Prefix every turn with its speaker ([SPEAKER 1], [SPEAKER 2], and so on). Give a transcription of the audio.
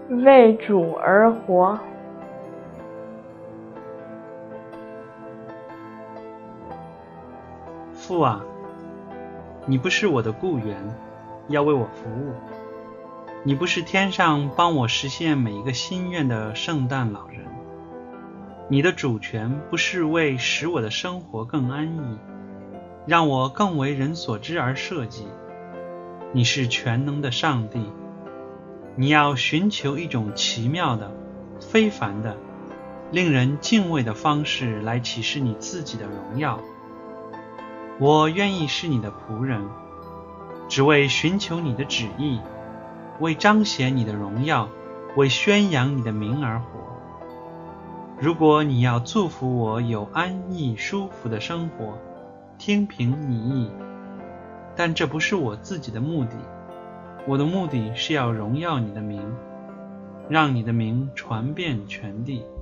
[SPEAKER 1] 为主而活。
[SPEAKER 2] 父啊，你不是我的雇员，要为我服务。你不是天上帮我实现每一个心愿的圣诞老人。你的主权不是为使我的生活更安逸，让我更为人所知而设计。你是全能的上帝，你要寻求一种奇妙的、非凡的、令人敬畏的方式来启示你自己的荣耀。我愿意是你的仆人，只为寻求你的旨意，为彰显你的荣耀，为宣扬你的名而活。如果你要祝福我有安逸舒服的生活，听凭你意，但这不是我自己的目的，我的目的是要荣耀你的名，让你的名传遍全地。